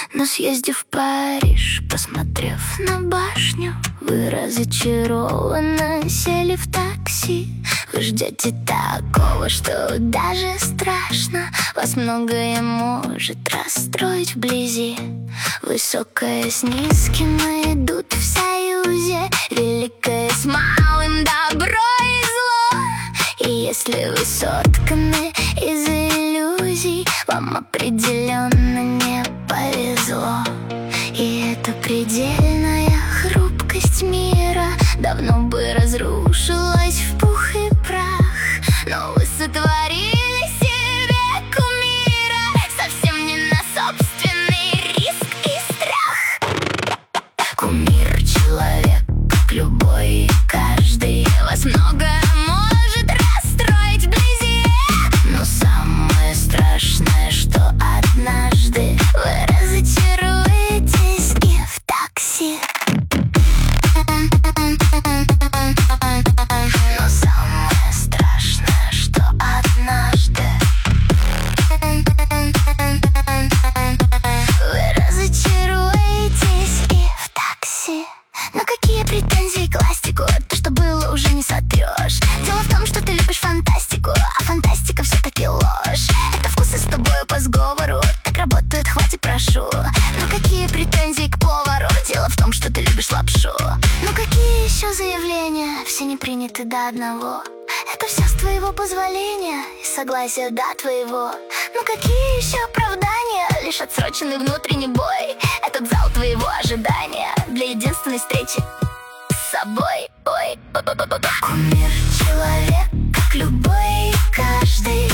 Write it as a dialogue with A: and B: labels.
A: Но съездив в Париж, посмотрев на башню, вы разочарованно сели в такси. Вы ждете такого, что даже страшно. Вас многое может расстроить вблизи. Высокое с низким идут в союзе. Великое с малым, добро и зло. И если вы сотканы из иллюзий, вам определенно не повезло. И эта предельная хрупкость мира давно бы разрушилась в пух и прах. Но вы сотворили себе кумира совсем не на собственный риск и страх. Кумир — человек, как любой и каждый. Вас многое может расстроить вблизи. Но самое страшное, что однажды вы разочаруетесь и в такси. Но самое страшное, что однажды вы разочаруетесь и в такси. Но какие претензии к классику? То, что было, уже не сотрешь. Дело в том, что ты любишь фантастику, а фантастика все-таки ложь. Это вкусы с тобою по сговору, так работает, хватит, прошу. Но какие претензии к повару? Дело в том, что ты любишь лапшу. Ну какие еще заявления? Все не приняты до одного. Это все с твоего позволения и согласия до твоего. Ну какие еще оправдания? Лишь отсроченный внутренний бой. Этот зал твоего ожидания для единственной встречи с собой. Кумир — человек, как любой и каждый.